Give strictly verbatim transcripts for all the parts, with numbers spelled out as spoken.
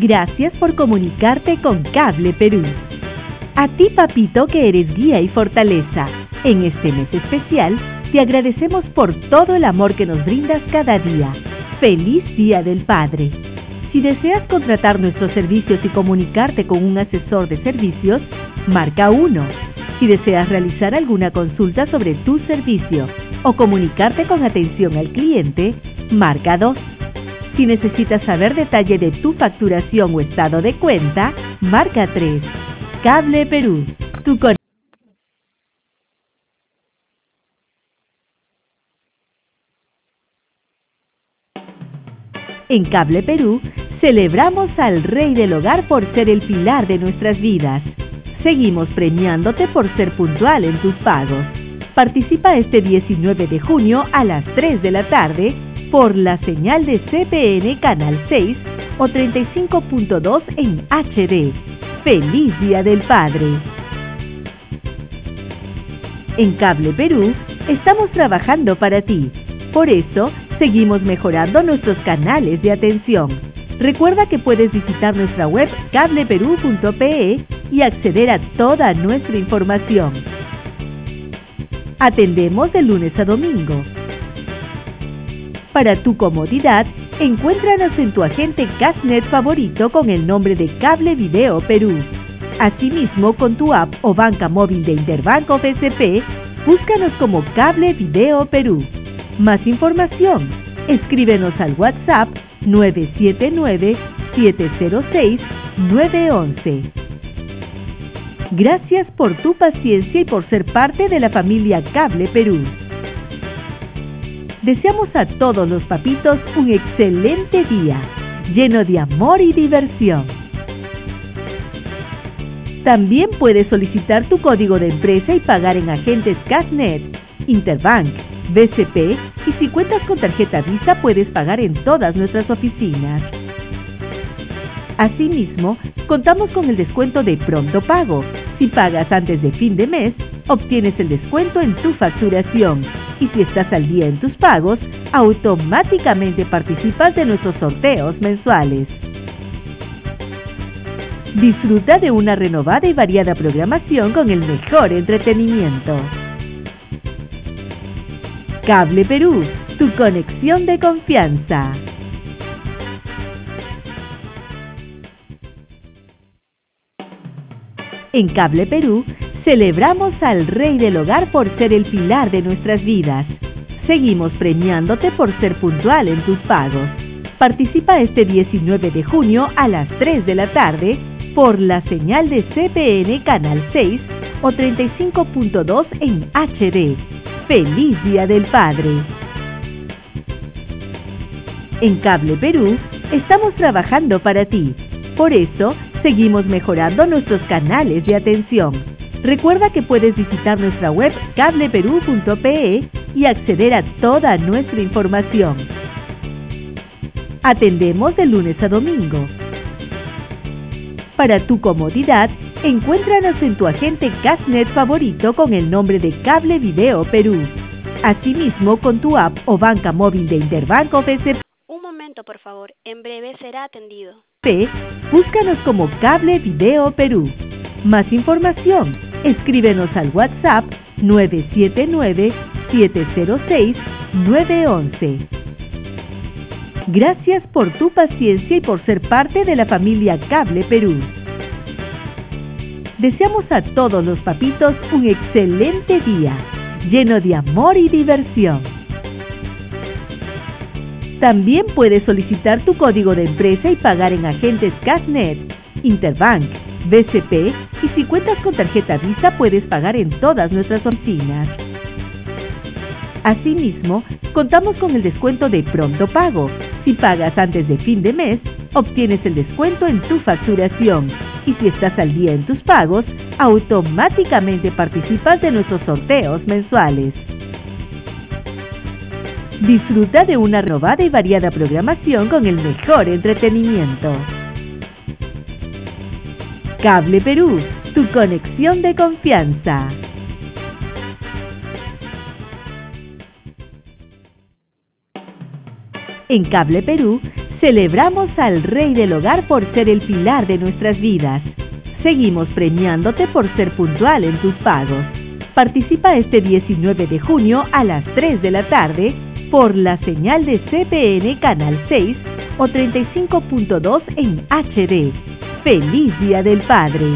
Gracias por comunicarte con Cable Perú. A ti, papito, que eres guía y fortaleza, en este mes especial, te agradecemos por todo el amor que nos brindas cada día. ¡Feliz Día del Padre! Si deseas contratar nuestros servicios y comunicarte con un asesor de servicios, marca uno. Si deseas realizar alguna consulta sobre tu servicio o comunicarte con atención al cliente, marca dos. Si necesitas saber detalle de tu facturación o estado de cuenta, marca tres. Cable Perú, tu conexión. En Cable Perú, celebramos al Rey del Hogar por ser el pilar de nuestras vidas. Seguimos premiándote por ser puntual en tus pagos. Participa este diecinueve de junio a las tres de la tarde por la señal de C P N Canal seis o treinta y cinco punto dos en H D. ¡Feliz Día del Padre! En Cable Perú, estamos trabajando para ti. Por eso, seguimos mejorando nuestros canales de atención. Recuerda que puedes visitar nuestra web cable perú punto pe y acceder a toda nuestra información. Atendemos de lunes a domingo. Para tu comodidad, encuéntranos en tu agente Cashnet favorito con el nombre de Cable Video Perú. Asimismo, con tu app o banca móvil de Interbank o B C P, búscanos como Cable Video Perú. Más información, escríbenos al WhatsApp nueve siete nueve, siete cero seis, nueve uno uno. Gracias por tu paciencia y por ser parte de la familia Cable Perú. Deseamos a todos los papitos un excelente día, lleno de amor y diversión. También puedes solicitar tu código de empresa y pagar en agentes Cashnet, Interbank, B C P y si cuentas con tarjeta Visa puedes pagar en todas nuestras oficinas. Asimismo, contamos con el descuento de Pronto Pago. Si pagas antes de fin de mes, obtienes el descuento en tu facturación. Y si estás al día en tus pagos, automáticamente participas de nuestros sorteos mensuales. Disfruta de una renovada y variada programación con el mejor entretenimiento. Cable Perú, tu conexión de confianza. En Cable Perú, celebramos al Rey del Hogar por ser el pilar de nuestras vidas. Seguimos premiándote por ser puntual en tus pagos. Participa este diecinueve de junio a las tres de la tarde por la señal de C P N Canal seis o treinta y cinco punto dos en H D. ¡Feliz Día del Padre! En Cable Perú, estamos trabajando para ti. Por eso, seguimos mejorando nuestros canales de atención. Recuerda que puedes visitar nuestra web cable perú punto pe y acceder a toda nuestra información. Atendemos de lunes a domingo. Para tu comodidad, encuéntranos en tu agente Cashnet favorito con el nombre de Cable Video Perú. Asimismo, con tu app o banca móvil de Interbank o B C P. Un momento, por favor. En breve será atendido. Búscanos como Cable Video Perú. Más información, escríbenos al WhatsApp nueve siete nueve, siete cero seis, nueve uno uno. Gracias por tu paciencia y por ser parte de la familia Cable Perú. Deseamos a todos los papitos un excelente día, lleno de amor y diversión. También puedes solicitar tu código de empresa y pagar en agentes Cashnet, Interbank, B C P y si cuentas con tarjeta Visa puedes pagar en todas nuestras oficinas. Asimismo, contamos con el descuento de Pronto Pago. Si pagas antes de fin de mes, obtienes el descuento en tu facturación. Y si estás al día en tus pagos, automáticamente participas de nuestros sorteos mensuales. Disfruta de una renovada y variada programación con el mejor entretenimiento. Cable Perú, tu conexión de confianza. En Cable Perú, celebramos al Rey del Hogar por ser el pilar de nuestras vidas. Seguimos premiándote por ser puntual en tus pagos. Participa este diecinueve de junio a las tres de la tarde por la señal de C P N Canal seis o treinta y cinco punto dos en H D. ¡Feliz Día del Padre!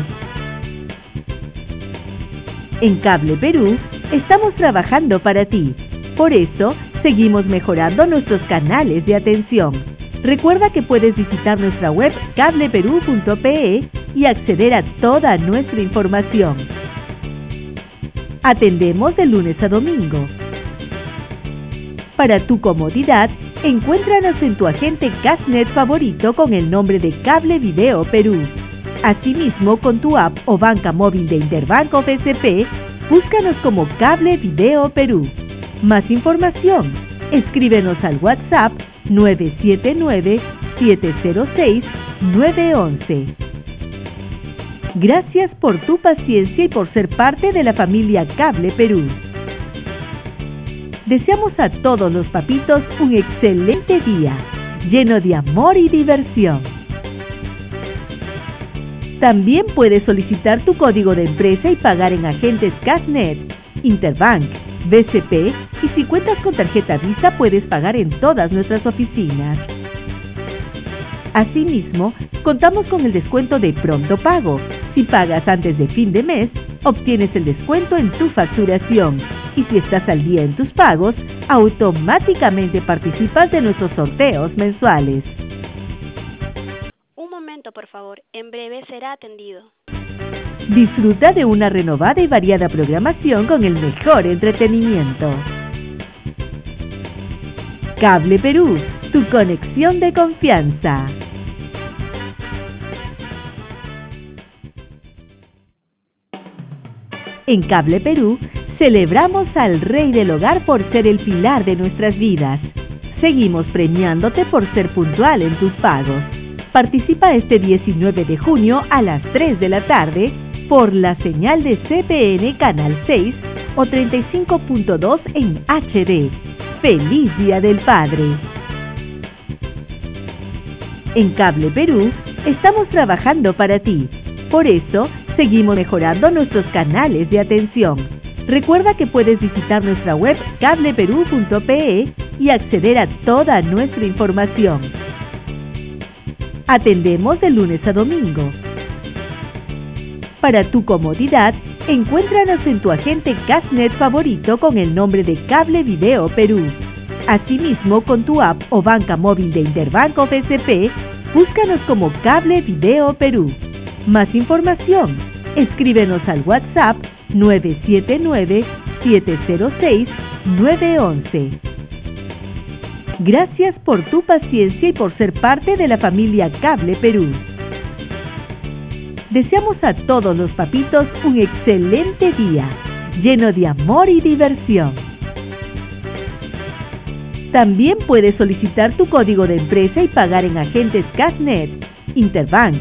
En Cable Perú estamos trabajando para ti. Por eso, seguimos mejorando nuestros canales de atención. Recuerda que puedes visitar nuestra web cable perú punto pe y acceder a toda nuestra información. Atendemos de lunes a domingo. Para tu comodidad, encuéntranos en tu agente Cashnet favorito con el nombre de Cable Video Perú. Asimismo, con tu app o banca móvil de Interbanco B C P, búscanos como Cable Video Perú. Más información, escríbenos al WhatsApp nueve siete nueve, siete cero seis, nueve uno uno. Gracias por tu paciencia y por ser parte de la familia Cable Perú. Deseamos a todos los papitos un excelente día, lleno de amor y diversión. También puedes solicitar tu código de empresa y pagar en agentes Cashnet, Interbank, B C P y si cuentas con tarjeta Visa puedes pagar en todas nuestras oficinas. Asimismo, contamos con el descuento de Pronto Pago. Si pagas antes de fin de mes, obtienes el descuento en tu facturación. Y si estás al día en tus pagos, automáticamente participas de nuestros sorteos mensuales. Un momento, por favor. En breve será atendido. Disfruta de una renovada y variada programación con el mejor entretenimiento. Cable Perú, tu conexión de confianza. En Cable Perú, celebramos al Rey del Hogar por ser el pilar de nuestras vidas. Seguimos premiándote por ser puntual en tus pagos. Participa este diecinueve de junio a las tres de la tarde por la señal de C P N Canal seis o treinta y cinco punto dos en H D. ¡Feliz Día del Padre! En Cable Perú estamos trabajando para ti. Por eso, seguimos mejorando nuestros canales de atención. Recuerda que puedes visitar nuestra web cable perú punto pe y acceder a toda nuestra información. Atendemos de lunes a domingo. Para tu comodidad, encuéntranos en tu agente Cashnet favorito con el nombre de Cable Video Perú. Asimismo, con tu app o banca móvil de Interbanco B C P, búscanos como Cable Video Perú. Más información, escríbenos al WhatsApp nueve siete nueve, siete cero seis, nueve uno uno. Gracias por tu paciencia y por ser parte de la familia Cable Perú. Deseamos a todos los papitos un excelente día, lleno de amor y diversión. También puedes solicitar tu código de empresa y pagar en agentes Cashnet, Interbank,